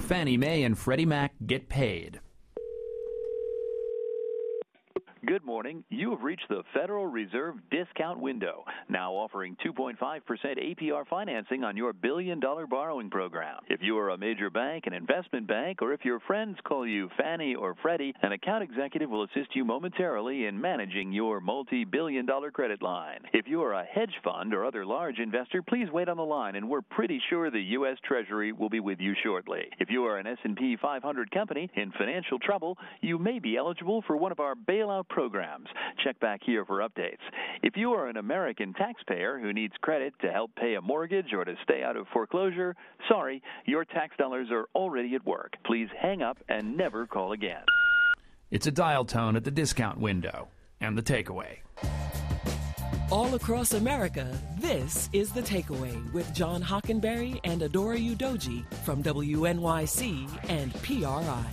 Fannie Mae and Freddie Mac get paid. Good morning. You have reached the Federal Reserve discount window, now offering 2.5% APR financing on your billion-dollar borrowing program. If you are a major bank, an investment bank, or if your friends call you Fannie or Freddie, an account executive will assist you momentarily in managing your multi-billion-dollar credit line. If you are a hedge fund or other large investor, please wait on the line, and we're pretty sure the U.S. Treasury will be with you shortly. If you are an S&P 500 company in financial trouble, you may be eligible for one of our bailout programs. Check back here for updates. If you are an American taxpayer who needs credit to help pay a mortgage or to stay out of foreclosure, sorry, your tax dollars are already at work. Please hang up and never call again. It's a dial tone at the discount window. And the takeaway. All across America, this is The Takeaway with John Hockenberry and Adora Udoji from WNYC and PRI.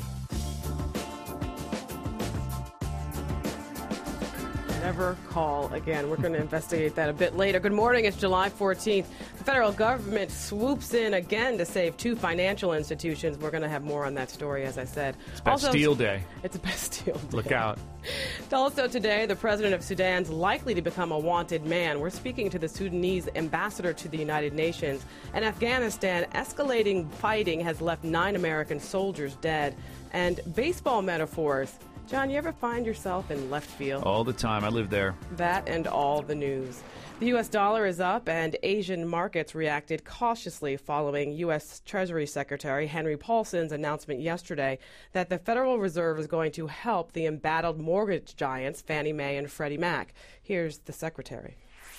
Never call again. We're going to investigate that a bit later. Good morning. It's July 14th. The federal government swoops in again to save two financial institutions. We're going to have more on that story, as I said. It's Bastille Day. It's a Bastille Day. Look out. Also today, the president of Sudan's likely to become a wanted man. We're speaking to the Sudanese ambassador to the United Nations. In Afghanistan, escalating fighting has left 9 American soldiers dead. And baseball metaphors. John, you ever find yourself in left field? All the time. I live there. That and all the news. The U.S. dollar is up, and Asian markets reacted cautiously following U.S. Treasury Secretary Henry Paulson's announcement yesterday that the Federal Reserve is going to help the embattled mortgage giants Fannie Mae and Freddie Mac. Here's the Secretary.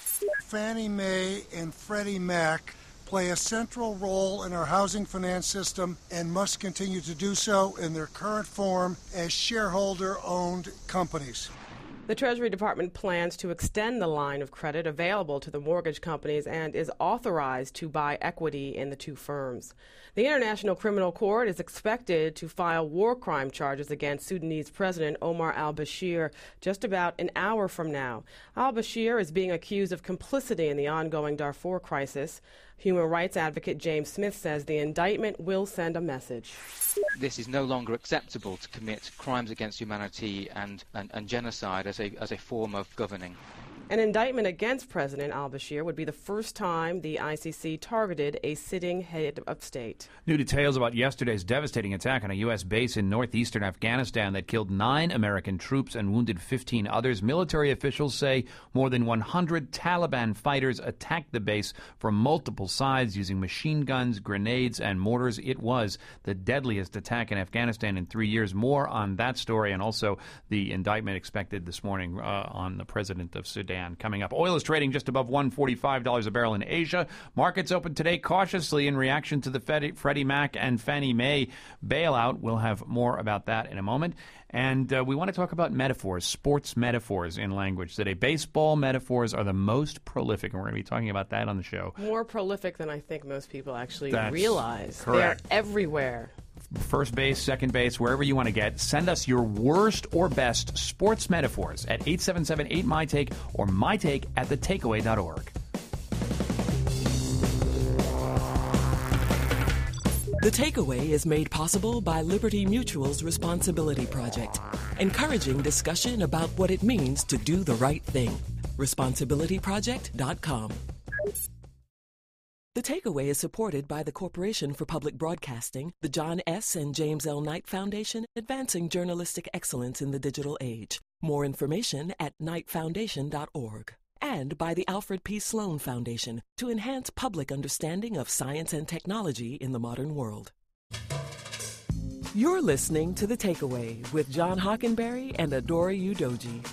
Fannie Mae and Freddie Mac play a central role in our housing finance system and must continue to do so in their current form as shareholder-owned companies. The Treasury Department plans to extend the line of credit available to the mortgage companies and is authorized to buy equity in the two firms. The International Criminal Court is expected to file war crime charges against Sudanese President Omar al-Bashir just about an hour from now. Al-Bashir is being accused of complicity in the ongoing Darfur crisis. Human rights advocate James Smith says the indictment will send a message. This is no longer acceptable to commit crimes against humanity and genocide as a form of governing. An indictment against President al-Bashir would be the first time the ICC targeted a sitting head of state. New details about yesterday's devastating attack on a U.S. base in northeastern Afghanistan that killed 9 American troops and wounded 15 others. Military officials say more than 100 Taliban fighters attacked the base from multiple sides using machine guns, grenades, and mortars. It was the deadliest attack in Afghanistan in 3 years. More on that story and also the indictment expected this morning on the president of Sudan. Coming up, oil is trading just above $145 a barrel in Asia. Markets open today cautiously in reaction to the Freddie Mac and Fannie Mae bailout. We'll have more about that in a moment. And we want to talk about metaphors, sports metaphors in language today. Baseball metaphors are the most prolific, and we're going to be talking about that on the show. More prolific than I think most people actually That's realize. correct. They're everywhere. First base, second base, wherever you want to get. Send us your worst or best sports metaphors at 877-8MyTake or mytake@thetakeaway.org. The Takeaway is made possible by Liberty Mutual's Responsibility Project, encouraging discussion about what it means to do the right thing. ResponsibilityProject.com. The Takeaway is supported by the Corporation for Public Broadcasting, the John S. and James L. Knight Foundation, advancing journalistic excellence in the digital age. More information at knightfoundation.org. And by the Alfred P. Sloan Foundation to enhance public understanding of science and technology in the modern world. You're listening to The Takeaway with John Hockenberry and Adora Udoji.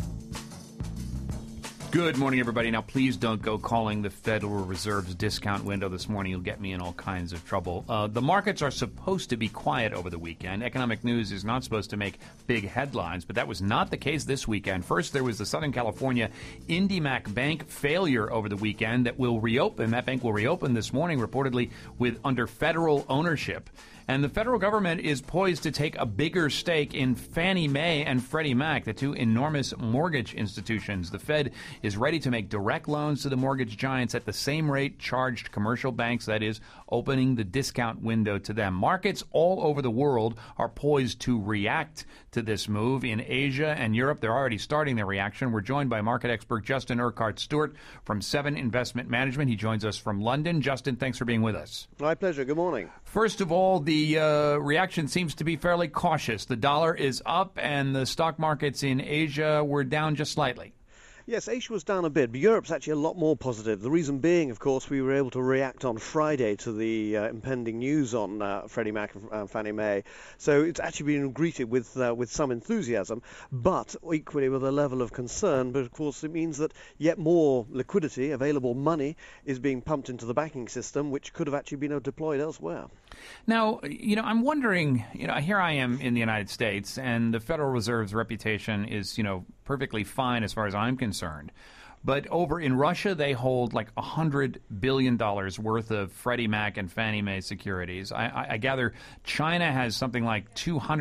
Good morning, everybody. Now, please don't go calling the Federal Reserve's discount window this morning. You'll get me in all kinds of trouble. The markets are supposed to be quiet over the weekend. Economic news is not supposed to make big headlines, but that was not the case this weekend. First, there was the Southern California IndyMac Bank failure over the weekend that will reopen. That bank will reopen this morning, reportedly under federal ownership. And the federal government is poised to take a bigger stake in Fannie Mae and Freddie Mac, the two enormous mortgage institutions. The Fed is ready to make direct loans to the mortgage giants at the same rate charged commercial banks, that is, opening the discount window to them. Markets all over the world are poised to react to this move. In Asia and Europe, they're already starting their reaction. We're joined by market expert Justin Urquhart Stewart from Seven Investment Management. He joins us from London. Justin, thanks for being with us. My pleasure. Good morning. First of all, the reaction seems to be fairly cautious. The dollar is up and the stock markets in Asia were down just slightly. Yes, Asia was down a bit, but Europe's actually a lot more positive. The reason being, of course, we were able to react on Friday to the impending news on Freddie Mac and Fannie Mae. So it's actually been greeted with some enthusiasm, but equally with a level of concern. But of course, it means that yet more liquidity, available money, is being pumped into the banking system, which could have actually been deployed elsewhere. Now, I'm wondering, here I am in the United States, and the Federal Reserve's reputation is, perfectly fine as far as I'm concerned. But over in Russia, they hold like $100 billion worth of Freddie Mac and Fannie Mae securities. I gather China has something like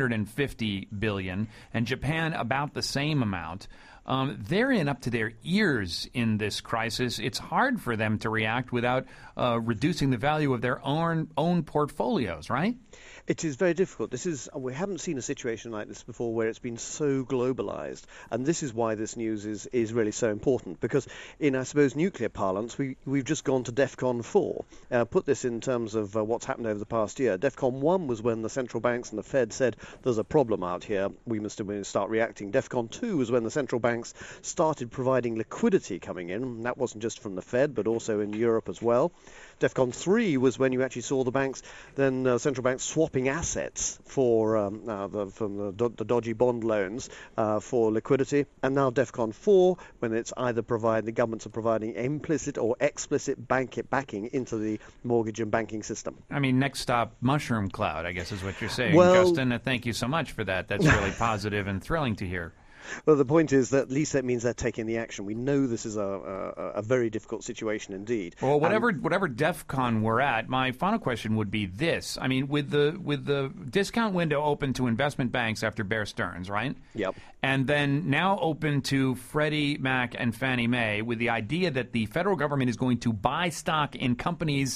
$250 billion, and Japan about the same amount. They're in up to their ears in this crisis. It's hard for them to react without reducing the value of their own portfolios, right? It is very difficult. We haven't seen a situation like this before where it's been so globalized, and this is why this news is really so important, because in, I suppose, nuclear parlance, we've just gone to DEFCON 4. Put this in terms of what's happened over the past year. DEFCON 1 was when the central banks and the Fed said there's a problem out here, we must start reacting. DEFCON 2 was when the central banks started providing liquidity coming in, and that wasn't just from the Fed but also in Europe as well. DEFCON 3 was when you actually saw the banks, then central banks swapping assets from the dodgy bond loans for liquidity. And now DEFCON 4, when it's either the governments are providing implicit or explicit backing into the mortgage and banking system. I mean, next stop, mushroom cloud, I guess is what you're saying. Well, Justin, thank you so much for that. That's really positive and thrilling to hear. Well, the point is that at least that means they're taking the action. We know this is a very difficult situation indeed. Well, whatever DEFCON we're at, my final question would be this. I mean, with the discount window open to investment banks after Bear Stearns, right? Yep. And then now open to Freddie Mac and Fannie Mae with the idea that the federal government is going to buy stock in companies,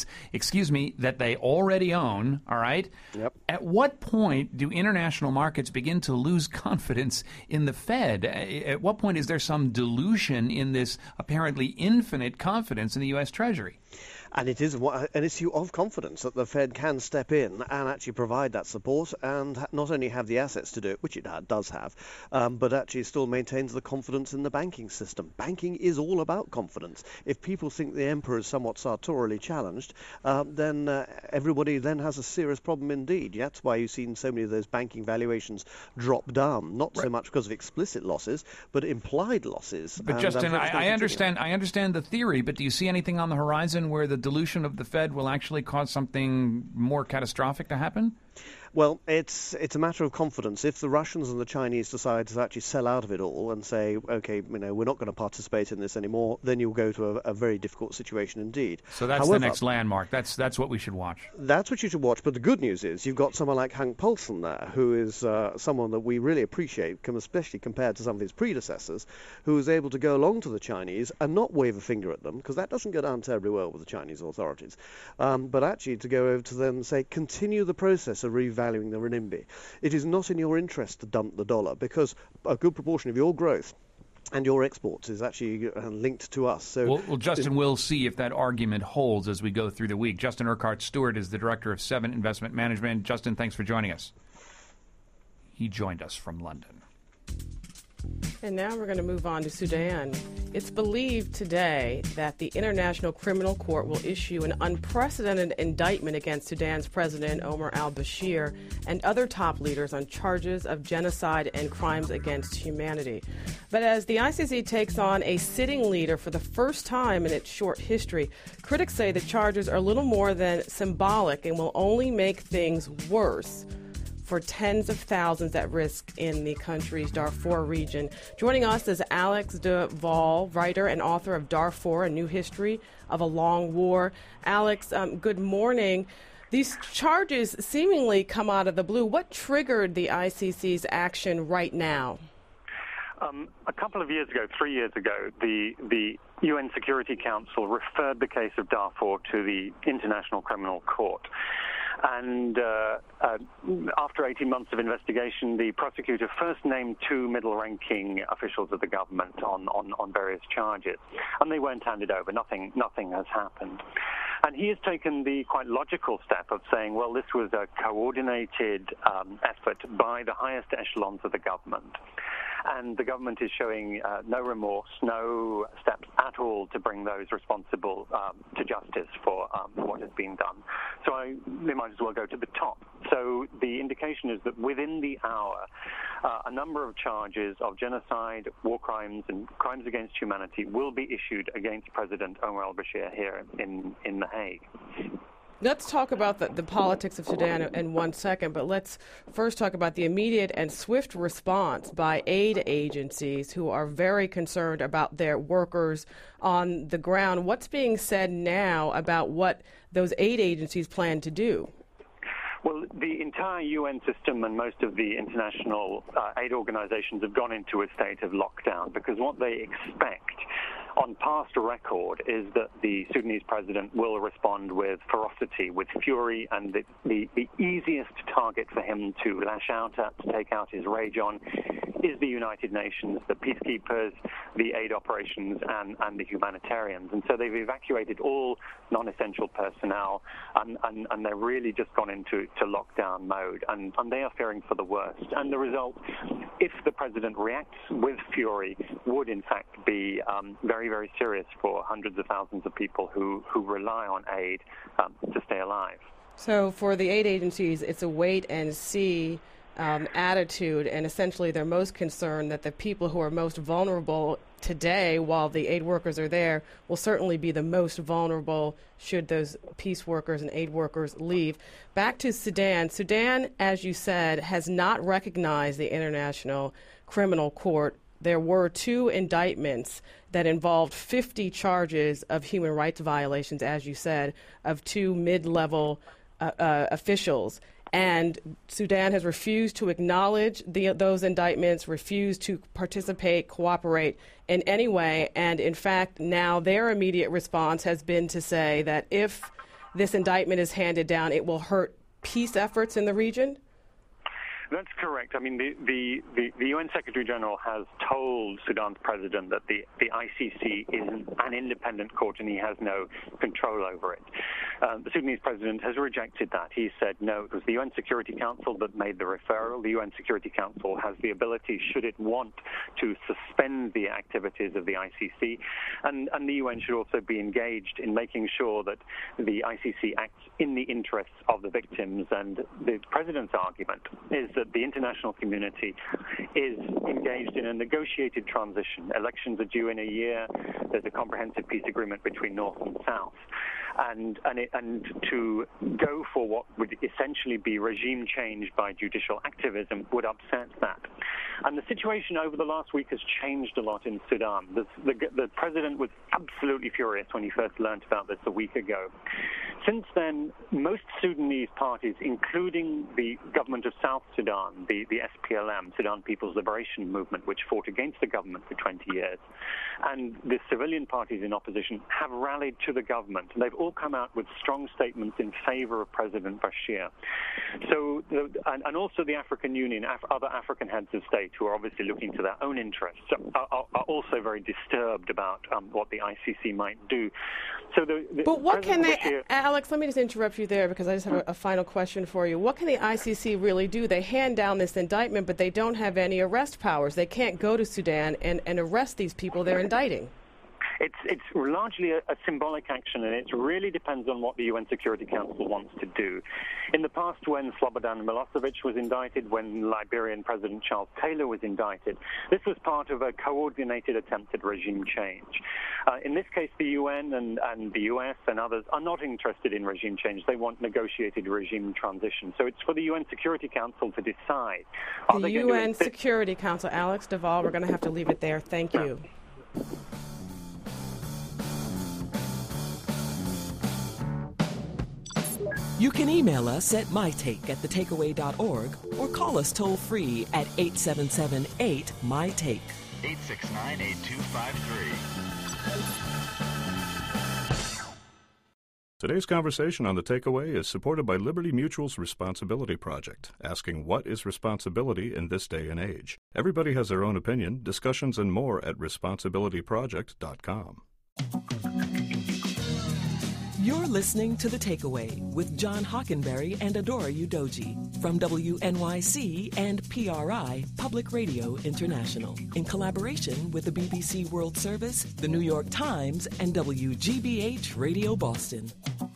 that they already own, all right? Yep. At what point do international markets begin to lose confidence in the Fed? At what point is there some dilution in this apparently infinite confidence in the U.S. Treasury? And it is an issue of confidence that the Fed can step in and actually provide that support and not only have the assets to do it, which it does have, but actually still maintains the confidence in the banking system. Banking is all about confidence. If people think the emperor is somewhat sartorially challenged, then everybody then has a serious problem indeed. That's why you've seen so many of those banking valuations drop down, not so much because of explicit losses, but implied losses. But Justin, I understand the theory, but do you see anything on the horizon where the dilution of the Fed will actually cause something more catastrophic to happen? Well, it's a matter of confidence. If the Russians and the Chinese decide to actually sell out of it all and say, okay, we're not going to participate in this anymore, then you'll go to a very difficult situation indeed. So that's the next landmark. That's what we should watch. That's what you should watch. But the good news is you've got someone like Hank Paulson there, who is someone that we really appreciate, especially compared to some of his predecessors, who is able to go along to the Chinese and not wave a finger at them, because that doesn't go down terribly well with the Chinese authorities, but actually to go over to them and say, continue the process of revaluing the renminbi. It is not in your interest to dump the dollar, because a good proportion of your growth and your exports is actually linked to us. So, well, Justin, we'll see if that argument holds as we go through the week. Justin Urquhart Stewart is the director of Seven Investment Management. Justin, thanks for joining us. He joined us from London. And now we're going to move on to Sudan. It's believed today that the International Criminal Court will issue an unprecedented indictment against Sudan's President Omar al-Bashir and other top leaders on charges of genocide and crimes against humanity. But as the ICC takes on a sitting leader for the first time in its short history, critics say the charges are little more than symbolic and will only make things worse for tens of thousands at risk in the country's Darfur region. Joining us is Alex de Waal, writer and author of Darfur, A New History of a Long War. Alex, good morning. These charges seemingly come out of the blue. What triggered the ICC's action right now? A couple of years ago, 3 years ago, the UN Security Council referred the case of Darfur to the International Criminal Court. And after 18 months of investigation, the prosecutor first named two middle-ranking officials of the government on various charges, and they weren't handed over. Nothing has happened. And he has taken the quite logical step of saying, well, this was a coordinated effort by the highest echelons of the government. And the government is showing no remorse, no steps at all to bring those responsible to justice for what has been done. So they might as well go to the top. So the indication is that within the hour, a number of charges of genocide, war crimes, and crimes against humanity will be issued against President Omar al-Bashir here in The Hague. Let's talk about the politics of Sudan in 1 second, but let's first talk about the immediate and swift response by aid agencies who are very concerned about their workers on the ground. What's being said now about what those aid agencies plan to do? Well, the entire UN system and most of the international aid organizations have gone into a state of lockdown because what they expect on past record is that the Sudanese president will respond with ferocity, with fury, and the easiest target for him to lash out at, to take out his rage on, is the United Nations, the peacekeepers, the aid operations, and the humanitarians. And so they've evacuated all non-essential personnel, and they're really just gone into lockdown mode, and they are fearing for the worst. And the result, if the president reacts with fury, would in fact be very, very serious for hundreds of thousands of people who rely on aid to stay alive. So for the aid agencies, it's a wait and see attitude, and essentially they're most concerned that the people who are most vulnerable today, while the aid workers are there, will certainly be the most vulnerable should those peace workers and aid workers leave. Back to Sudan. Sudan, as you said, has not recognized the International Criminal Court. There were 2 indictments that involved 50 charges of human rights violations, as you said, of 2 mid-level officials. And Sudan has refused to acknowledge those indictments, refused to participate, cooperate in any way. And in fact, now their immediate response has been to say that if this indictment is handed down, it will hurt peace efforts in the region. That's correct. I mean, the UN Secretary General has told Sudan's president that the ICC is an independent court and he has no control over it. The Sudanese president has rejected that. He said, no, it was the UN Security Council that made the referral. The UN Security Council has the ability, should it want, to suspend the activities of the ICC. And the UN should also be engaged in making sure that the ICC acts in the interests of the victims. And the president's argument is that the international community is engaged in a negotiated transition. Elections are due in a year. There's a comprehensive peace agreement between North and South. And to go for what would essentially be regime change by judicial activism would upset that. And the situation over the last week has changed a lot in Sudan. The president was absolutely furious when he first learned about this a week ago. Since then, most Sudanese parties, including the government of South Sudan, the SPLM, Sudan People's Liberation Movement, which fought against the government for 20 years, and the civilian parties in opposition have rallied to the government. And they've all come out with strong statements in favor of President Bashir. So, and also the African Union, other African heads of state who are obviously looking to their own interests, are also very disturbed about what the ICC might do. So but what can they, Alex, let me just interrupt you there because I just have a final question for you. What can the ICC really do? They hand down this indictment, but they don't have any arrest powers. They can't go to Sudan and arrest these people they're indicting. It's largely a symbolic action, and it really depends on what the UN Security Council wants to do. In the past, when Slobodan Milosevic was indicted, when Liberian President Charles Taylor was indicted, this was part of a coordinated attempt at regime change. In this case, the UN and the US and others are not interested in regime change. They want negotiated regime transition. So it's for the UN Security Council to decide. The UN Security Council. Alex Duvall, we're going to have to leave it there. Thank you. You can email us at mytake@thetakeaway.org or call us toll-free at 877-8-MY-TAKE. 869-8253. Today's conversation on The Takeaway is supported by Liberty Mutual's Responsibility Project, asking what is responsibility in this day and age. Everybody has their own opinion. Discussions and more at responsibilityproject.com. You're listening to The Takeaway with John Hockenberry and Adora Udoji from WNYC and PRI, Public Radio International, in collaboration with the BBC World Service, the New York Times, and WGBH Radio Boston.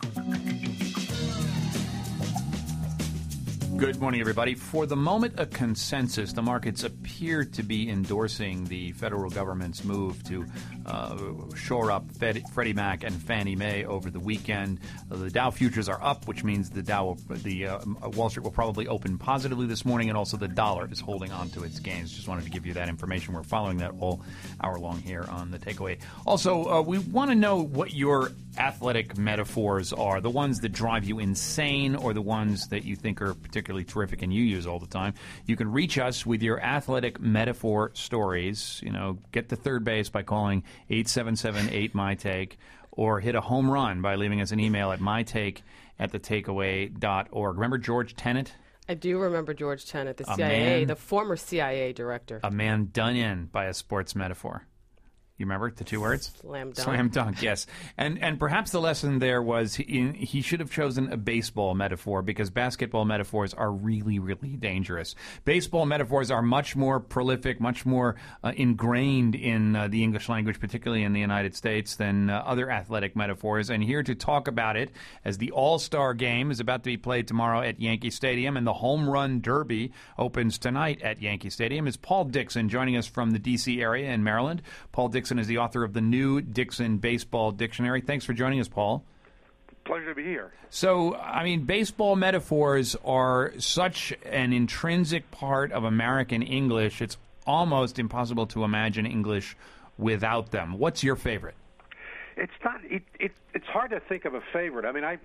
Good morning, everybody. For the moment, a consensus. The markets appear to be endorsing the federal government's move to shore up Freddie Mac and Fannie Mae over the weekend. The Dow futures are up, which means the Wall Street will probably open positively this morning, and also the dollar is holding on to its gains. Just wanted to give you that information. We're following that all hour long here on The Takeaway. Also, we want to know what your athletic metaphors are, the ones that drive you insane or the ones that you think are particularly terrific and you use all the time. You can reach us with your athletic metaphor stories. Get to third base by calling 877-8-MY-TAKE or hit a home run by leaving us an email at mytake@thetakeaway.org. Remember George Tenet? I do remember George Tenet, the former CIA director. A man done in by a sports metaphor. You remember the two words? Slam dunk. Slam dunk, yes. And perhaps the lesson there was he should have chosen a baseball metaphor because basketball metaphors are really, really dangerous. Baseball metaphors are much more prolific, much more ingrained in the English language, particularly in the United States, than other athletic metaphors. And here to talk about it, as the All-Star Game is about to be played tomorrow at Yankee Stadium and the Home Run Derby opens tonight at Yankee Stadium, is Paul Dixon joining us from the D.C. area in Maryland. Paul Dixon is the author of the new Dixon Baseball Dictionary. Thanks for joining us, Paul. Pleasure to be here. So, baseball metaphors are such an intrinsic part of American English, it's almost impossible to imagine English without them. What's your favorite? It's not. It's hard to think of a favorite.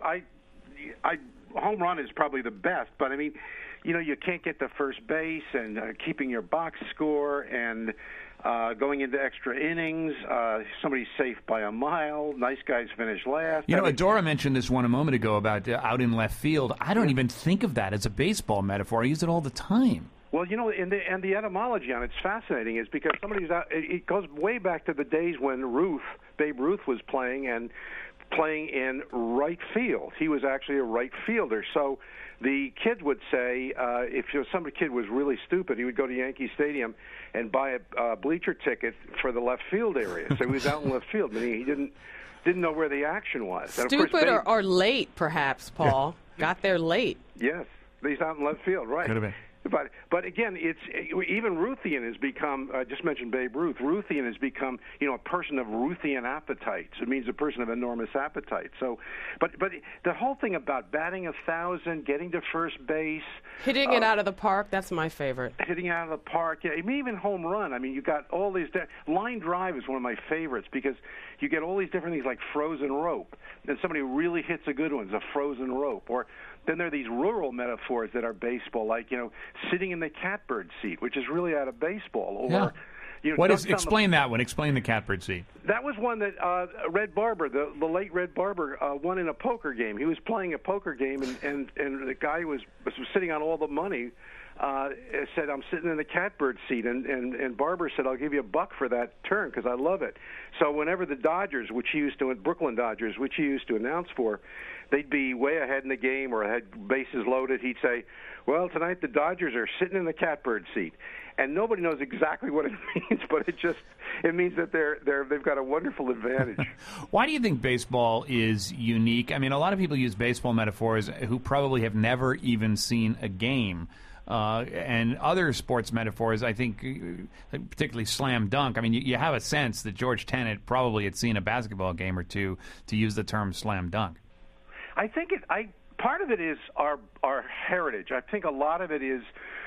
Home run is probably the best, but you can't get to first base and keeping your box score and going into extra innings, somebody's safe by a mile, nice guys finish last. Adora mentioned this one a moment ago about out in left field. I don't even think of that as a baseball metaphor. I use it all the time. Well, and the etymology on it's fascinating is because somebody's out. It goes way back to the days when Babe Ruth was playing in right field. He was actually a right fielder. So the kid would say, if some kid was really stupid, he would go to Yankee Stadium and buy a bleacher ticket for the left field area. So he was out in left field, but he didn't know where the action was. Stupid or late, perhaps, Paul. Got there late. Yes, he's out in left field, right. Could have been. But again, it's even Ruthian has become. I just mentioned Babe Ruth. Ruthian has become, a person of Ruthian appetite. So it means a person of enormous appetite. So, but the whole thing about batting 1,000, getting to first base, hitting it out of the park. That's my favorite. Hitting out of the park. Yeah, even home run. You got all these. Line drive is one of my favorites because you get all these different things like frozen rope. And somebody who really hits a good one is a frozen rope. Or then there are these rural metaphors that are baseball, like sitting in the catbird seat, which is really out of baseball. Or explain that one? Explain the catbird seat. That was one that Red Barber, the late Red Barber, won in a poker game. He was playing a poker game, and the guy was sitting on all the money. Said, "I'm sitting in the catbird seat," and Barber said, "I'll give you $1 for that turn because I love it." So whenever the Dodgers, Brooklyn Dodgers, which he used to announce for, they'd be way ahead in the game or had bases loaded, he'd say, "Well, tonight the Dodgers are sitting in the catbird seat," and nobody knows exactly what it means, but it means that they've got a wonderful advantage. Why do you think baseball is unique? A lot of people use baseball metaphors who probably have never even seen a game. And other sports metaphors, I think, particularly slam dunk. You have a sense that George Tenet probably had seen a basketball game or two to use the term slam dunk. I think part of it is our heritage. I think a lot of it is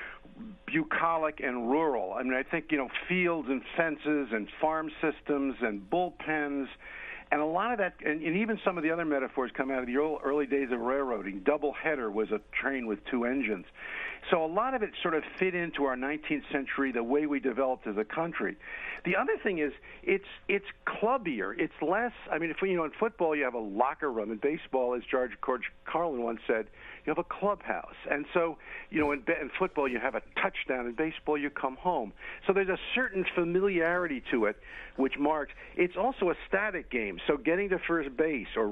bucolic and rural. I think fields and fences and farm systems and bullpens And a lot of that, and even some of the other metaphors come out of the early days of railroading. Double header was a train with two engines. So a lot of it sort of fit into our 19th century, the way we developed as a country. The other thing is it's clubbier. It's less. I mean, in football you have a locker room. In baseball, as George Carlin once said, you have a clubhouse. And so, in football you have a touchdown. In baseball you come home. So there's a certain familiarity to it, which marks. It's also a static game. So getting to first base or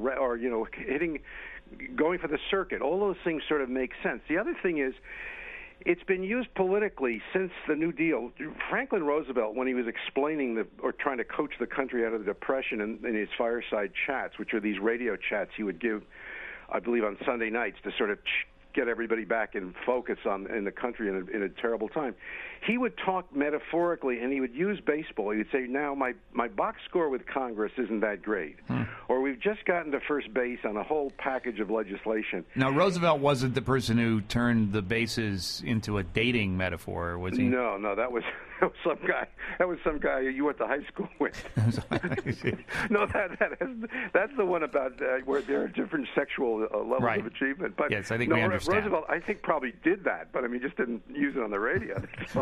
going for the circuit, all those things sort of make sense. The other thing is, it's been used politically since the New Deal. Franklin Roosevelt, when he was explaining or trying to coach the country out of the Depression in his fireside chats, which are these radio chats he would give, I believe, on Sunday nights to sort of get everybody back in focus in the country in a terrible time. He would talk metaphorically, and he would use baseball. He would say, now, my box score with Congress isn't that great. Or we've just gotten to first base on a whole package of legislation. Now, Roosevelt wasn't the person who turned the bases into a dating metaphor, was he? No, that was some guy. That was some guy you went to high school with. No, that's the one about where there are different sexual levels of achievement. But yes, I think we understand. Roosevelt, I think, probably did that, but just didn't use it on the radio.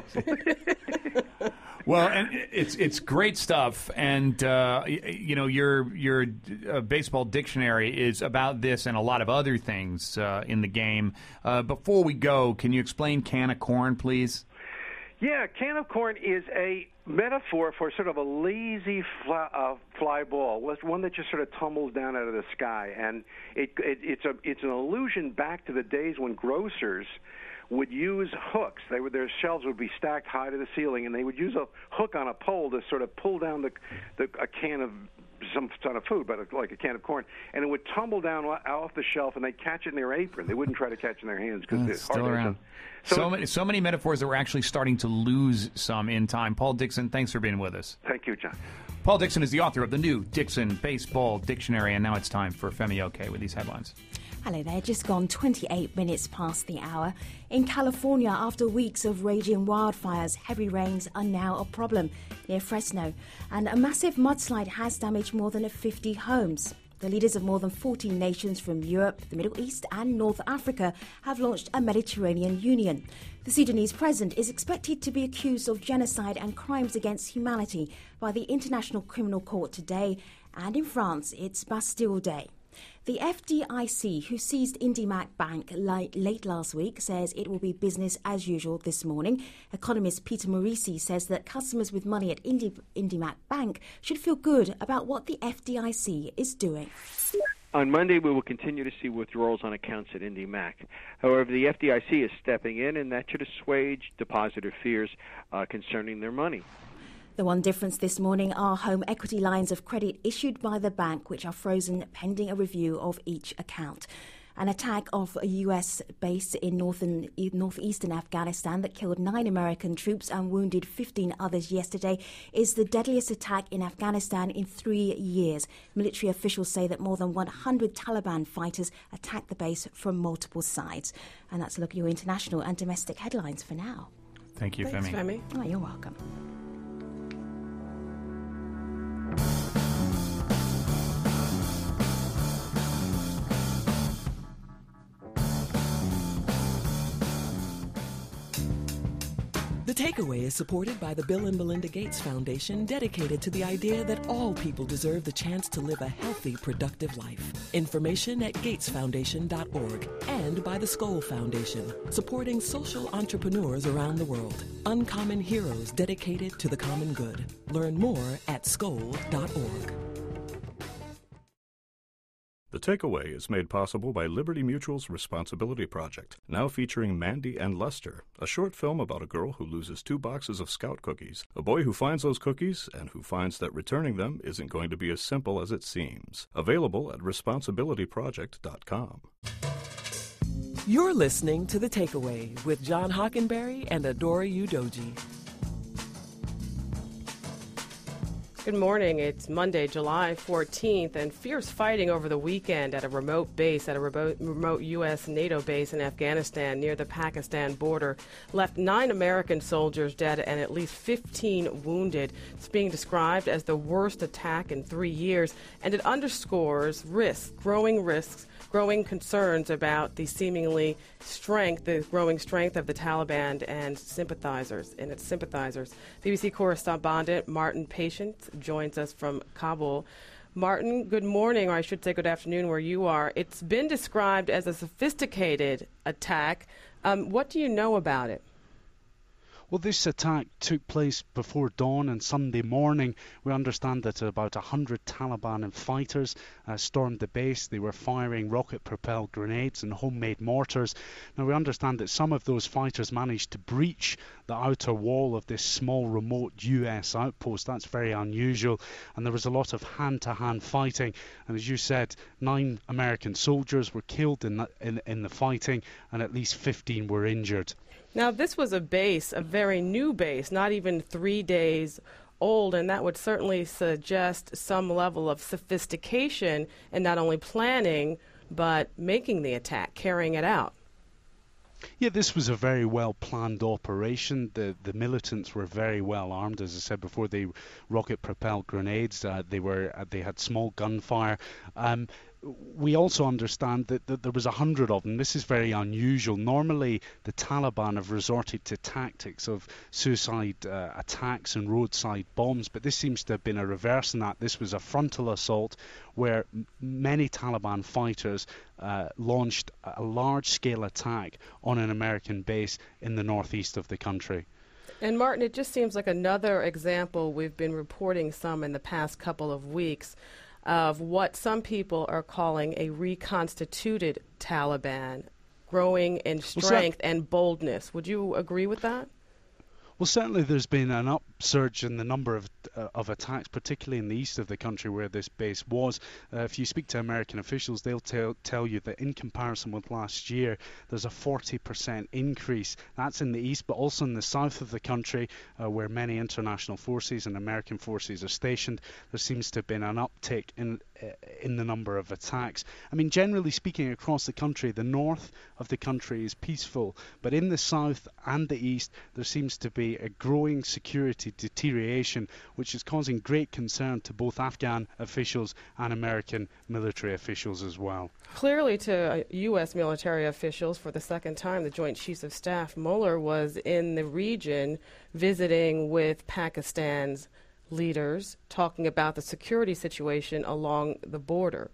Well, and it's great stuff, and your baseball dictionary is about this and a lot of other things in the game. Before we go, can you explain can of corn, please? Yeah, can of corn is a metaphor for sort of a lazy fly ball, one that just sort of tumbles down out of the sky, and it's an allusion back to the days when grocers would use hooks. Their shelves would be stacked high to the ceiling, and they would use a hook on a pole to sort of pull down a can of some ton of food, but like a can of corn, and it would tumble down off the shelf, and they'd catch it in their apron. They wouldn't try to catch it in their hands because it's still around. So many metaphors that we're actually starting to lose some in time. Paul Dixon, thanks for being with us. Thank you, John. Paul Dixon is the author of the new Dixon Baseball Dictionary, and now it's time for Femi Oke with these headlines. Hello there, just gone 28 minutes past the hour. In California, after weeks of raging wildfires, heavy rains are now a problem near Fresno, and a massive mudslide has damaged more than 50 homes. The leaders of more than 14 nations from Europe, the Middle East and North Africa have launched a Mediterranean Union. The Sudanese president is expected to be accused of genocide and crimes against humanity by the International Criminal Court today, and in France it's Bastille Day. The FDIC, who seized IndyMac Bank late last week, says it will be business as usual this morning. Economist Peter Morici says that customers with money at IndyMac Bank should feel good about what the FDIC is doing. On Monday, we will continue to see withdrawals on accounts at IndyMac. However, the FDIC is stepping in, and that should assuage depositor fears concerning their money. The one difference this morning are home equity lines of credit issued by the bank, which are frozen pending a review of each account. An attack of a U.S. base in northeastern Afghanistan that killed 9 American troops and wounded 15 others yesterday is the deadliest attack in Afghanistan in 3 years. Military officials say that more than 100 Taliban fighters attacked the base from multiple sides. And that's a look at your international and domestic headlines for now. Thank you, Thanks, Femi. Oh, you're welcome. The Takeaway is supported by the Bill and Melinda Gates Foundation, dedicated to the idea that all people deserve the chance to live a healthy, productive life. Information at gatesfoundation.org, and by the Skoll Foundation, supporting social entrepreneurs around the world. Uncommon heroes dedicated to the common good. Learn more at skoll.org. The Takeaway is made possible by Liberty Mutual's Responsibility Project, now featuring Mandy and Lester, a short film about a girl who loses 2 boxes of Scout cookies, a boy who finds those cookies, and who finds that returning them isn't going to be as simple as it seems. Available at responsibilityproject.com. You're listening to The Takeaway with John Hockenberry and Adora Udoji. Good morning. It's Monday, July 14th, and fierce fighting over the weekend at a remote base, at a remote U.S. NATO base in Afghanistan near the Pakistan border, left 9 American soldiers dead and at least 15 wounded. It's being described as the worst attack in 3 years, and it underscores growing concerns about the growing strength of the Taliban and its sympathizers. BBC correspondent Martin Patience joins us from Kabul. Martin, good morning, or I should say good afternoon where you are. It's been described as a sophisticated attack. What do you know about it? Well, this attack took place before dawn on Sunday morning. We understand that about 100 Taliban fighters stormed the base. They were firing rocket-propelled grenades and homemade mortars. Now, we understand that some of those fighters managed to breach the outer wall of this small, remote U.S. outpost. That's very unusual. And there was a lot of hand-to-hand fighting. And as you said, 9 American soldiers were killed in the fighting, and at least 15 were injured. Now, this was a base, a very new base, not even 3 days old, and that would certainly suggest some level of sophistication in not only planning, but making the attack, carrying it out. Yeah, this was a very well-planned operation. The militants were very well armed, as I said before. They rocket-propelled grenades. They had small gunfire. We also understand that there was 100 of them. This is very unusual. Normally, the Taliban have resorted to tactics of suicide attacks and roadside bombs, but this seems to have been a reverse in that. This was a frontal assault where many Taliban fighters launched a large-scale attack on an American base in the northeast of the country. And Martin, it just seems like another example, we've been reporting some in the past couple of weeks, of what some people are calling a reconstituted Taliban, growing in strength and boldness. Would you agree with that? Well, certainly there's been an upsurge in the number of attacks, particularly in the east of the country where this base was. If you speak to American officials, they'll tell you that in comparison with last year, there's a 40% increase. That's in the east, but also in the south of the country, where many international forces and American forces are stationed. There seems to have been an uptick in the number of attacks. I mean, generally speaking, across the country, the north of the country is peaceful, but in the south and the east, there seems to be a growing security deterioration, which is causing great concern to both Afghan officials and American military officials as well. Clearly to U.S. military officials, for the second time, the Joint Chiefs of Staff Mueller was in the region visiting with Pakistan's leaders, talking about the security situation along the border.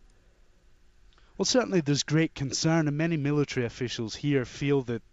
Well, certainly there's great concern, and many military officials here feel that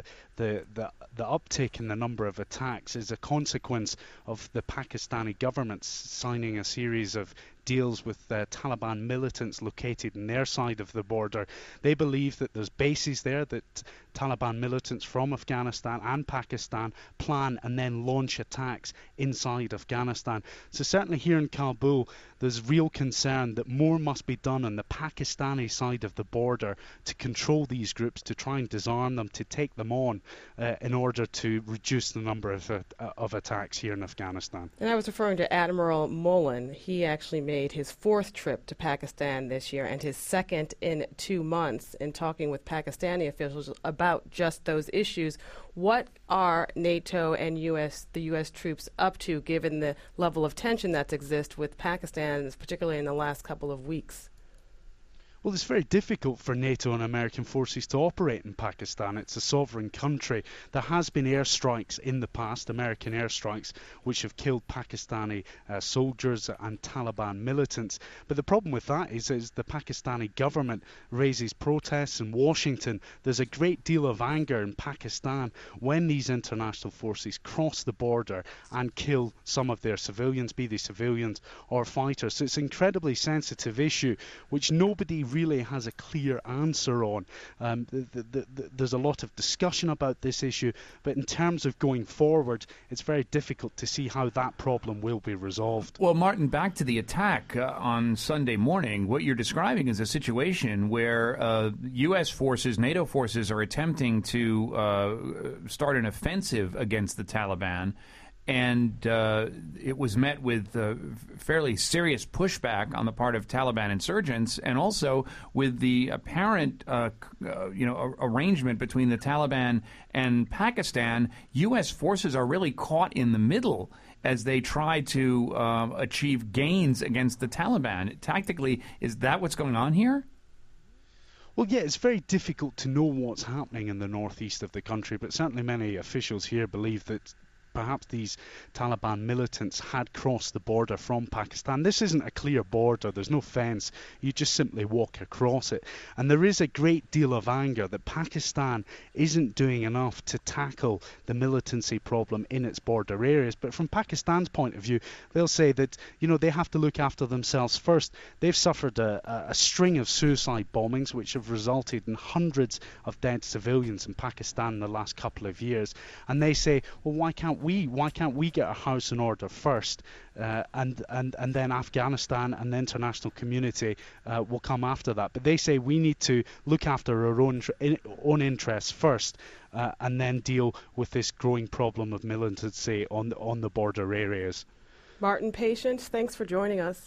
the uptick in the number of attacks is a consequence of the Pakistani government signing a series of deals with Taliban militants located in their side of the border. They believe that there's bases there that Taliban militants from Afghanistan and Pakistan plan and then launch attacks inside Afghanistan. So certainly here in Kabul, there's real concern that more must be done on the Pakistani side of the border to control these groups, to try and disarm them, to take them on in order to reduce the number of attacks here in Afghanistan. And I was referring to Admiral Mullen. He actually made his 4th trip to Pakistan this year and his 2nd in 2 months in talking with Pakistani officials about just those issues. What are NATO and the U.S. troops up to, given the level of tension that exists with Pakistan, particularly in the last couple of weeks? Well, it's very difficult for NATO and American forces to operate in Pakistan. It's a sovereign country. There has been airstrikes in the past, American airstrikes, which have killed Pakistani soldiers and Taliban militants. But the problem with that is the Pakistani government raises protests in Washington. There's a great deal of anger in Pakistan when these international forces cross the border and kill some of their civilians, be they civilians or fighters. So it's an incredibly sensitive issue, which nobody really has a clear answer on. There's a lot of discussion about this issue, but in terms of going forward, it's very difficult to see how that problem will be resolved. Well, Martin, back to the attack on Sunday morning, what you're describing is a situation where U.S. forces, NATO forces, are attempting to start an offensive against the Taliban. and it was met with fairly serious pushback on the part of Taliban insurgents, and also with the apparent, arrangement between the Taliban and Pakistan. U.S. forces are really caught in the middle as they try to achieve gains against the Taliban. Tactically, is that what's going on here? Well, yeah, it's very difficult to know what's happening in the northeast of the country, but certainly many officials here believe that perhaps these Taliban militants had crossed the border from Pakistan. This isn't a clear border. There's no fence. You just simply walk across it. And there is a great deal of anger that Pakistan isn't doing enough to tackle the militancy problem in its border areas. But from Pakistan's point of view, they'll say that, they have to look after themselves first. They've suffered a string of suicide bombings, which have resulted in hundreds of dead civilians in Pakistan in the last couple of years. And they say, well, why can't we get our house in order first, and then Afghanistan and the international community will come after that. But they say we need to look after our own interests first, and then deal with this growing problem of militancy on the border areas. Martin Patience, thanks for joining us.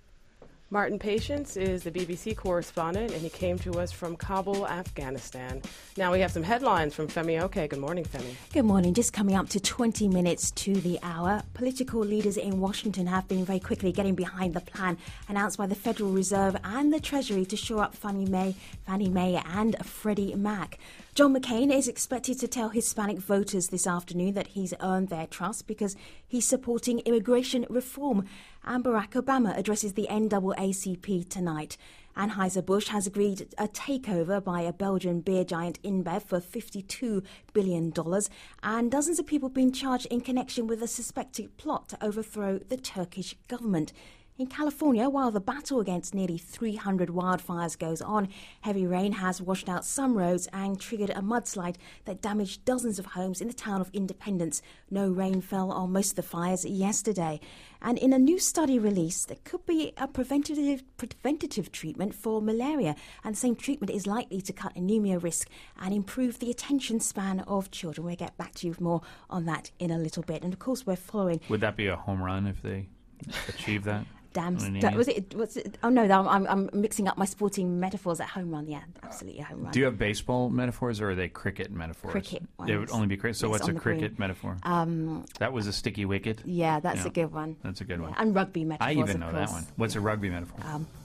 Martin Patience is the BBC correspondent, and he came to us from Kabul, Afghanistan. Now we have some headlines from Femi Oke. Good morning, Femi. Good morning. Just coming up to 20 minutes to the hour, political leaders in Washington have been very quickly getting behind the plan announced by the Federal Reserve and the Treasury to shore up Fannie Mae and Freddie Mac. John McCain is expected to tell Hispanic voters this afternoon that he's earned their trust because he's supporting immigration reform. And Barack Obama addresses the NAACP tonight. Anheuser-Busch has agreed a takeover by a Belgian beer giant InBev for $52 billion, and dozens of people being charged in connection with a suspected plot to overthrow the Turkish government. In California, while the battle against nearly 300 wildfires goes on, heavy rain has washed out some roads and triggered a mudslide that damaged dozens of homes in the town of Independence. No rain fell on most of the fires yesterday. And in a new study released, there could be a preventative treatment for malaria, and the same treatment is likely to cut anemia risk and improve the attention span of children. We'll get back to you more on that in a little bit. And of course, we're following. Would that be a home run if they achieve that? Was it? Oh no, I'm mixing up my sporting metaphors at home run. Yeah, absolutely a home run. Do you have baseball metaphors, or are they cricket metaphors? Cricket ones. They would only be cricket. So what's a cricket metaphor? That was a sticky wicket. Yeah, that's a good one. That's a good one. And rugby metaphors. I even know that one. What's a rugby metaphor?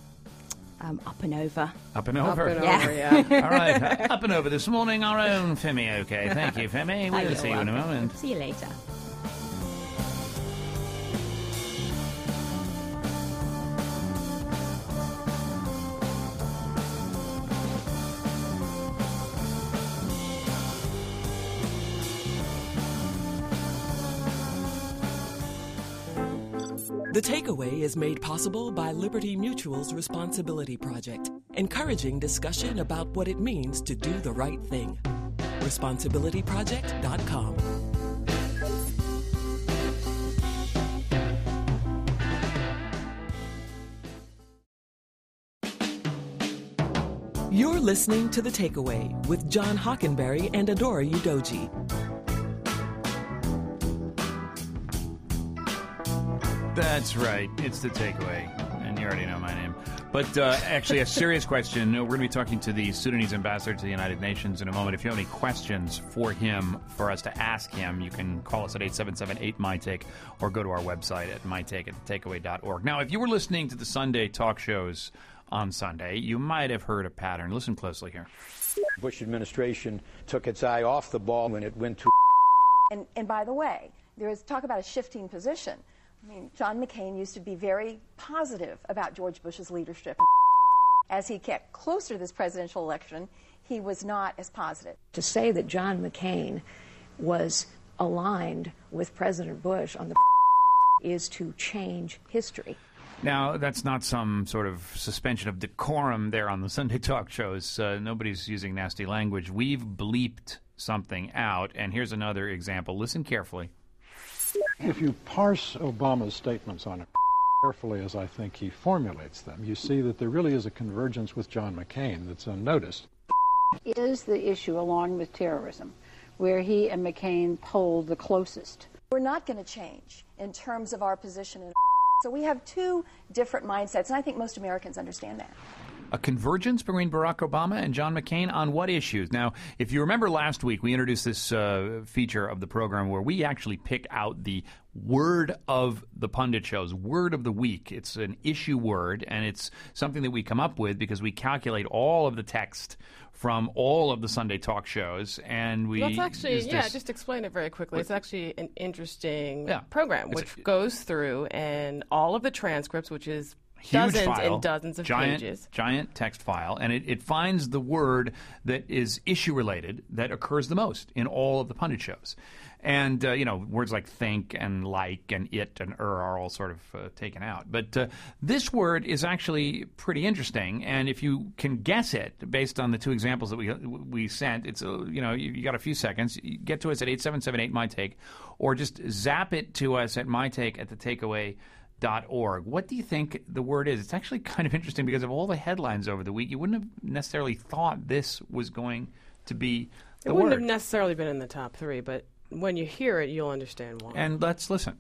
Up and over. Up and over? Yeah. All right, up and over this morning, our own Femi Oke. Thank you, Femi. We'll see you in a moment. See you later. The Takeaway is made possible by Liberty Mutual's Responsibility Project, encouraging discussion about what it means to do the right thing. ResponsibilityProject.com. You're listening to The Takeaway with John Hockenberry and Adora Udoji. That's right. It's The Takeaway. And you already know my name. But actually, a serious question. We're going to be talking to the Sudanese ambassador to the United Nations in a moment. If you have any questions for him, for us to ask him, you can call us at 877-8MyTake or go to our website at mytake@thetakeaway.org. Now, if you were listening to the Sunday talk shows on Sunday, you might have heard a pattern. Listen closely here. The Bush administration took its eye off the ball when it went to... And by the way, there is talk about a shifting position. I mean, John McCain used to be very positive about George Bush's leadership. As he kept closer to this presidential election, he was not as positive. To say that John McCain was aligned with President Bush on the is to change history. Now, that's not some sort of suspension of decorum there on the Sunday talk shows. Nobody's using nasty language. We've bleeped something out, and here's another example. Listen carefully. If you parse Obama's statements on it carefully, as I think he formulates them, you see that there really is a convergence with John McCain that's unnoticed. Is the issue along with terrorism, where he and McCain polled the closest. We're not going to change in terms of our position in. So we have two different mindsets, and I think most Americans understand that. A convergence between Barack Obama and John McCain on what issues? Now, if you remember last week, we introduced this feature of the program where we actually pick out the word of the pundit shows, word of the week. It's an issue word, and it's something that we come up with because we calculate all of the text from all of the Sunday talk shows, and we... That's actually, just explain it very quickly. It's actually an interesting program, which goes through and all of the transcripts, which is huge dozens file, and dozens of pages. Giant text file, and it finds the word that is issue-related that occurs the most in all of the pundit shows. And, words like think and like and it and are all sort of taken out. But this word is actually pretty interesting, and if you can guess it based on the two examples that we sent, it's, you got a few seconds. You get to us at 877-8-MY-TAKE, or just zap it to us at mytake@thetakeaway.org. What do you think the word is? It's actually kind of interesting because of all the headlines over the week. You wouldn't have necessarily thought this was going to be the word. It wouldn't have necessarily been in the top three, but when you hear it, you'll understand why. And let's listen.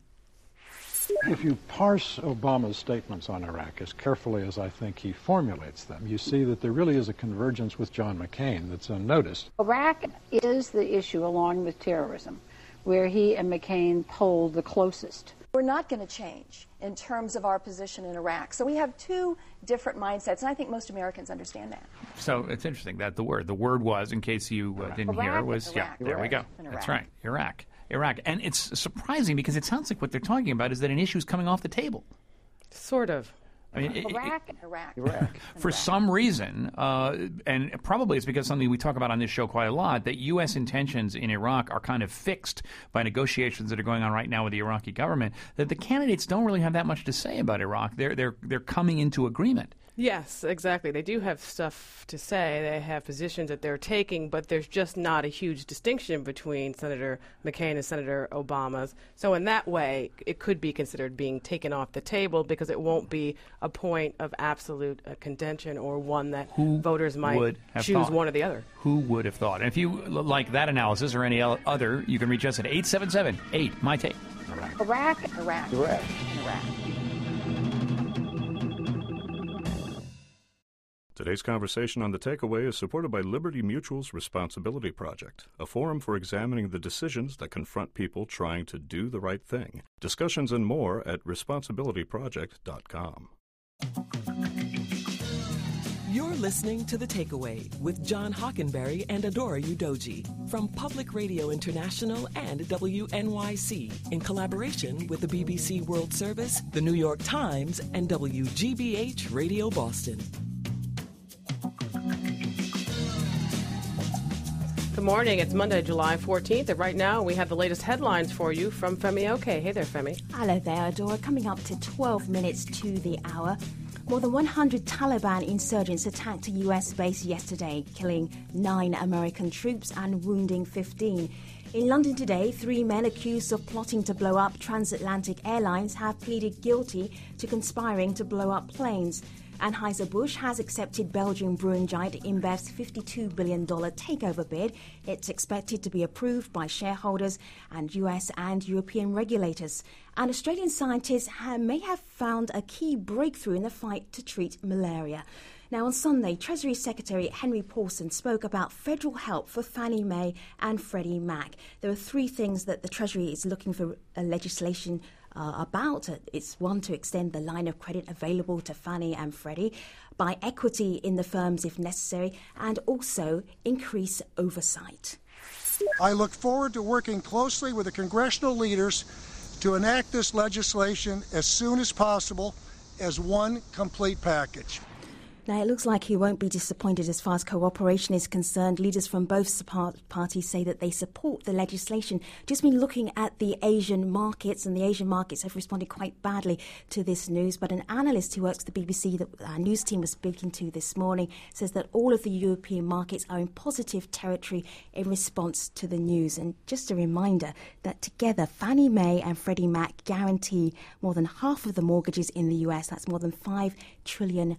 If you parse Obama's statements on Iraq as carefully as I think he formulates them, you see that there really is a convergence with John McCain that's unnoticed. Iraq is the issue, along with terrorism, where he and McCain polled the closest. We're not going to change in terms of our position in Iraq. So we have two different mindsets, and I think most Americans understand that. So it's interesting that the word was, in case you didn't hear, was, there we go. That's right, Iraq. And it's surprising because it sounds like what they're talking about is that an issue is coming off the table. Sort of. I mean, Iraq. For some reason, and probably it's because something we talk about on this show quite a lot, that U.S. intentions in Iraq are kind of fixed by negotiations that are going on right now with the Iraqi government, that the candidates don't really have that much to say about Iraq. They're coming into agreement. Yes, exactly. They do have stuff to say. They have positions that they're taking, but there's just not a huge distinction between Senator McCain and Senator Obama's. So in that way, it could be considered being taken off the table because it won't be a point of absolute contention or one that voters might choose one or the other. Who would have thought? And if you like that analysis or any other, you can reach us at 877-8-MY-TAKE. Iraq. Today's conversation on The Takeaway is supported by Liberty Mutual's Responsibility Project, a forum for examining the decisions that confront people trying to do the right thing. Discussions and more at responsibilityproject.com. You're listening to The Takeaway with John Hockenberry and Adora Udoji from Public Radio International and WNYC in collaboration with the BBC World Service, the New York Times, and WGBH Radio Boston. Good morning. It's Monday, July 14th, and right now we have the latest headlines for you from Femi Oke. Hey there, Femi. Hello there, Adora. Coming up to 12 minutes to the hour. More than 100 Taliban insurgents attacked a U.S. base yesterday, killing 9 American troops and wounding 15. In London today, 3 men accused of plotting to blow up transatlantic airlines have pleaded guilty to conspiring to blow up planes. Anheuser-Busch has accepted Belgian brewing giant InBev's $52 billion takeover bid. It's expected to be approved by shareholders and US and European regulators. And Australian scientists may have found a key breakthrough in the fight to treat malaria. Now, on Sunday, Treasury Secretary Henry Paulson spoke about federal help for Fannie Mae and Freddie Mac. There are 3 things that the Treasury is looking for legislation about. It's one, to extend the line of credit available to Fannie and Freddie, buy equity in the firms if necessary, and also increase oversight. I look forward to working closely with the congressional leaders to enact this legislation as soon as possible as one complete package. Now, it looks like he won't be disappointed as far as cooperation is concerned. Leaders from both parties say that they support the legislation. Just been looking at the Asian markets, and the Asian markets have responded quite badly to this news. But an analyst who works at the BBC that our news team was speaking to this morning says that all of the European markets are in positive territory in response to the news. And just a reminder that together, Fannie Mae and Freddie Mac guarantee more than half of the mortgages in the US. That's more than $5 trillion.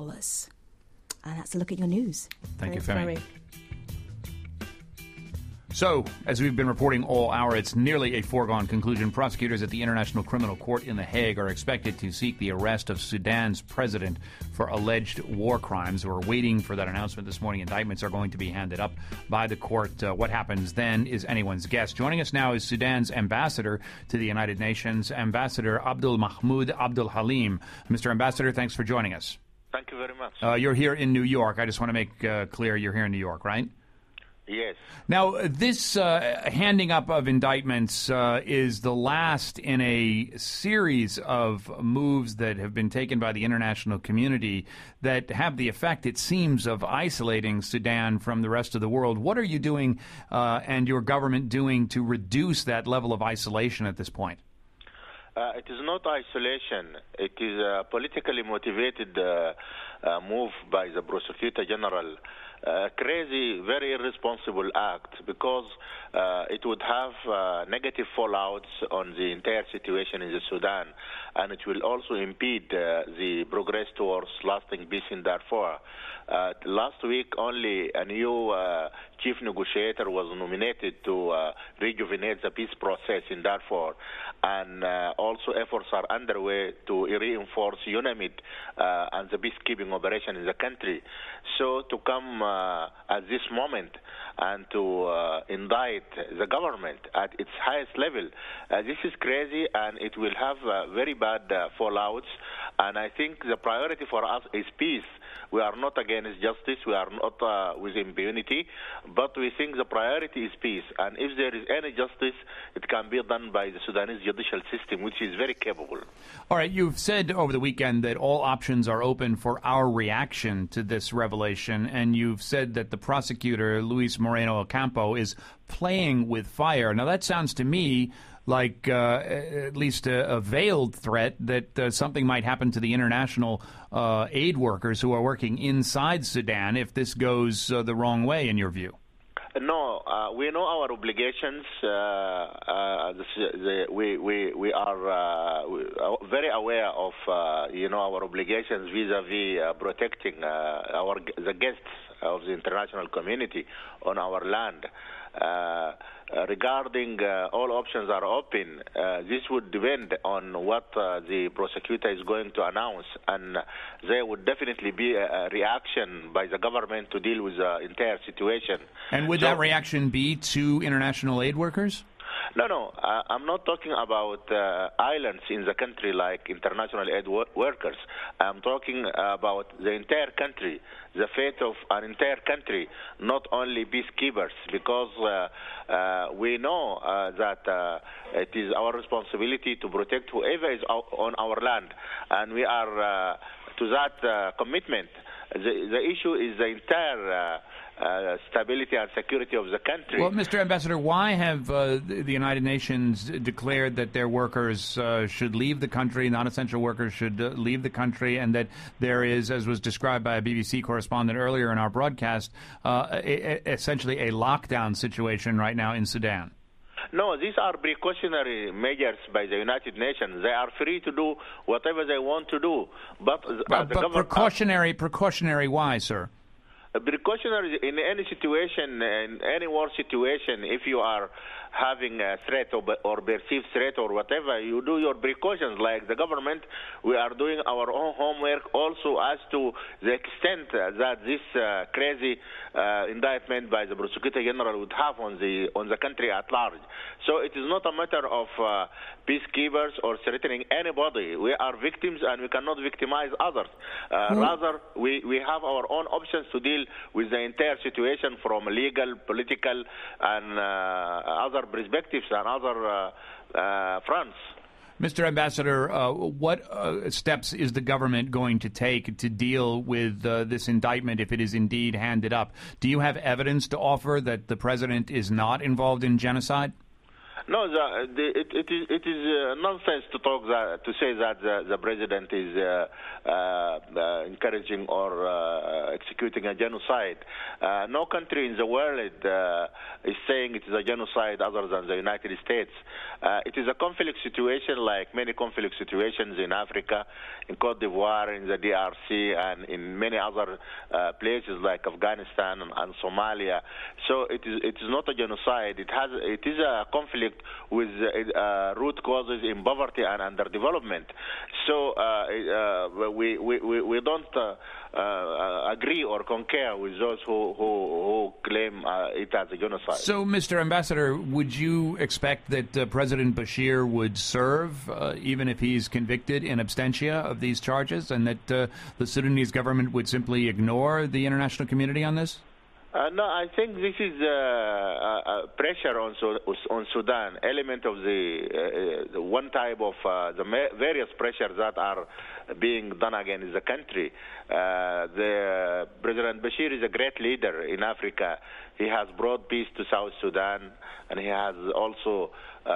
And that's a look at your news. Thank you, Femi. So, as we've been reporting all hour, it's nearly a foregone conclusion. Prosecutors at the International Criminal Court in The Hague are expected to seek the arrest of Sudan's president for alleged war crimes. We're waiting for that announcement this morning. Indictments are going to be handed up by the court. What happens then is anyone's guess. Joining us now is Sudan's ambassador to the United Nations, Ambassador Abdul Mahmoud Abdul Halim. Mr. Ambassador, thanks for joining us. Thank you very much. You're here in New York. I just want to make clear you're here in New York, right? Yes. Now, this handing up of indictments is the last in a series of moves that have been taken by the international community that have the effect, it seems, of isolating Sudan from the rest of the world. What are you doing and your government doing to reduce that level of isolation at this point? It is not isolation. It is a politically motivated move by the Prosecutor General. Crazy, very irresponsible act because it would have negative fallouts on the entire situation in the Sudan, and it will also impede the progress towards lasting peace in Darfur. Last week, only a new chief negotiator was nominated to rejuvenate the peace process in Darfur, and also efforts are underway to reinforce UNAMID and the peacekeeping operation in the country. So to come at this moment and to indict the government at its highest level, this is crazy, and it will have very bad fallouts. And I think the priority for us is peace. We are not against justice. We are not with impunity, but we think the priority is peace. And if there is any justice, it can be done by the Sudanese judicial system, which is very capable. All right, you've said over the weekend that all options are open for our reaction to this revelation, and you've said that the prosecutor, Luis Moreno Ocampo, is playing with fire. Now, that sounds to me like at least a veiled threat that something might happen to the international aid workers who are working inside Sudan if this goes the wrong way, in your view. No, we know our obligations. We are very aware of our obligations vis-a-vis protecting the guests of the international community on our land. Regarding all options are open, this would depend on what the prosecutor is going to announce, and there would definitely be a reaction by the government to deal with the entire situation. And would that reaction be to international aid workers? No, I'm not talking about islands in the country like international aid workers. I'm talking about the entire country, the fate of an entire country, not only peacekeepers, because we know that it is our responsibility to protect whoever is on our land, and we are to that commitment. The issue is the entire stability and security of the country. Well, Mr. Ambassador, why have the United Nations declared that their workers should leave the country, non-essential workers should leave the country, and that there is, as was described by a BBC correspondent earlier in our broadcast, essentially a lockdown situation right now in Sudan? No, these are precautionary measures by the United Nations. They are free to do whatever they want to do. But precautionary why, sir? Precautionary in any situation, in any war situation, if you are having a threat or perceived threat or whatever, you do your precautions. Like the government, we are doing our own homework also as to the extent that this crazy indictment by the Prosecutor General would have on the country at large. So it is not a matter of peacekeepers or threatening anybody. We are victims and we cannot victimize others. Rather, we have our own options to deal with the entire situation from legal, political, and other perspectives and other fronts. Mr. Ambassador, what steps is the government going to take to deal with this indictment if it is indeed handed up? Do you have evidence to offer that the president is not involved in genocide? No, it is nonsense to talk to say that the president is encouraging or executing a genocide. No country in the world is saying it is a genocide other than the United States. It is a conflict situation like many conflict situations in Africa, in Cote d'Ivoire, in the DRC, and in many other places like Afghanistan and Somalia. So it is not a genocide. It is a conflict with root causes in poverty and underdevelopment. So we don't agree or concur with those who claim it as a genocide. So, Mr. Ambassador, would you expect that President Bashir would serve, even if he's convicted in absentia of these charges, and that the Sudanese government would simply ignore the international community on this? No, I think this is pressure on Sudan, element of the one type of the various pressures that are being done against the country. The President Bashir is a great leader in Africa. He has brought peace to South Sudan, and he has also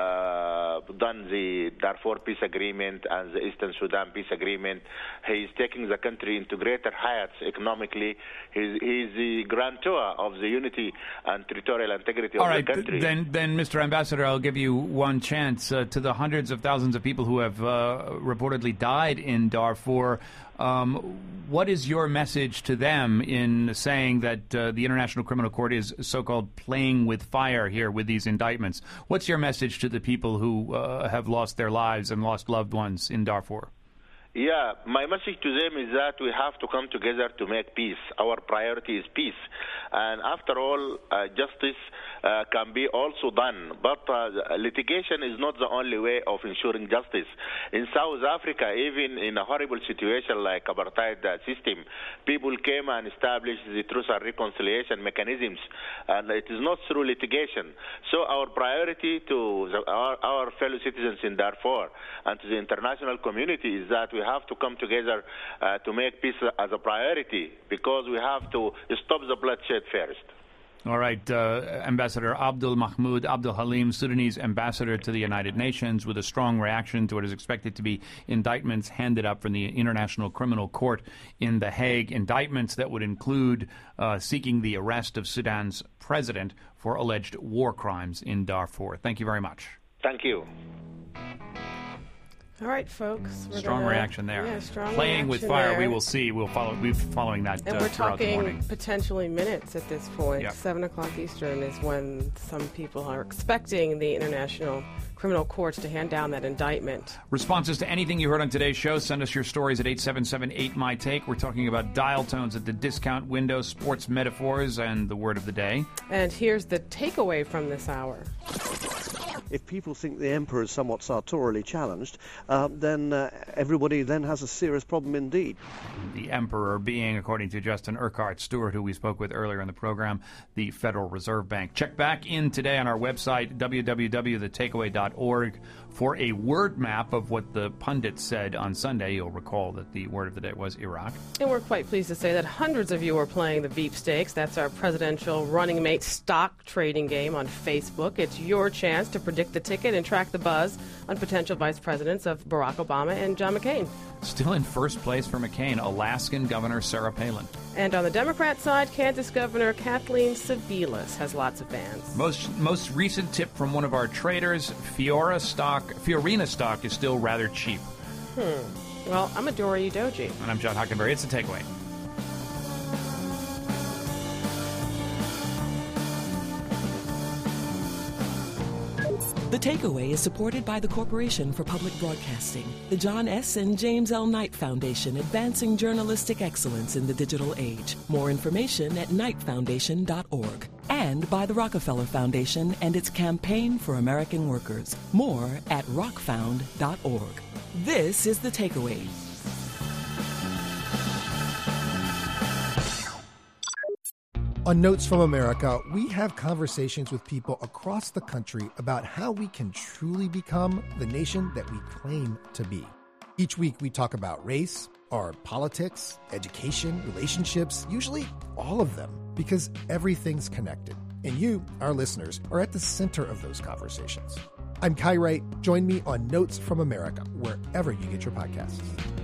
done the Darfur peace agreement and the Eastern Sudan peace agreement. He is taking the country into greater heights economically. He is the grantor of the unity and territorial integrity of the country. Then, Mr. Ambassador, I'll give you one chance. To the hundreds of thousands of people who have reportedly died in Darfur, what is your message to them in saying that the International Criminal Court is so-called playing with fire here with these indictments? What's your message to the people who have lost their lives and lost loved ones in Darfur? Yeah, my message to them is that we have to come together to make peace. Our priority is peace. And after all, justice can be also done. But litigation is not the only way of ensuring justice. In South Africa, even in a horrible situation like apartheid system, people came and established the truth and reconciliation mechanisms. And it is not through litigation. So our priority to our fellow citizens in Darfur and to the international community is that we have to come together to make peace as a priority, because we have to stop the bloodshed first. All right, Ambassador Abdul Mahmoud Abdul Halim, Sudanese ambassador to the United Nations, with a strong reaction to what is expected to be indictments handed up from the International Criminal Court in The Hague, indictments that would include seeking the arrest of Sudan's president for alleged war crimes in Darfur. Thank you very much. Thank you. All right, folks. Strong reaction there. Yeah, strong Playing reaction with fire, there. we will see. We'll be following that and we're throughout the morning. talking potentially minutes at this point. Yep. 7 o'clock Eastern is when some people are expecting the International Criminal Courts to hand down that indictment. Responses to anything you heard on today's show, send us your stories at 877-8MY-TAKE. We're talking about dial tones at the discount window, sports metaphors, and the word of the day. And here's the takeaway from this hour. If people think the emperor is somewhat sartorially challenged, then everybody then has a serious problem indeed. The emperor being, according to Justin Urquhart Stewart, who we spoke with earlier in the program, the Federal Reserve Bank. Check back in today on our website, www.thetakeaway.org, for a word map of what the pundits said on Sunday. You'll recall that the word of the day was Iraq. And we're quite pleased to say that hundreds of you are playing the Veep Stakes. That's our presidential running mate stock trading game on Facebook. It's your chance to predict the ticket and track the buzz on potential vice presidents of Barack Obama and John McCain. Still in first place for McCain, Alaskan Governor Sarah Palin. And on the Democrat side, Kansas Governor Kathleen Sebelius has lots of fans. Most recent tip from one of our traders, Fiorina stock is still rather cheap. Well, I'm Adora Udoji. And I'm John Hockenberry. It's The Takeaway. The Takeaway is supported by the Corporation for Public Broadcasting, the John S. and James L. Knight Foundation, advancing journalistic excellence in the digital age. More information at knightfoundation.org. And by the Rockefeller Foundation and its Campaign for American Workers. More at rockfound.org. This is The Takeaway. On Notes from America, we have conversations with people across the country about how we can truly become the nation that we claim to be. Each week we talk about race, our politics, education, relationships, usually all of them, because everything's connected. And you, our listeners, are at the center of those conversations. I'm Kai Wright. Join me on Notes from America, wherever you get your podcasts.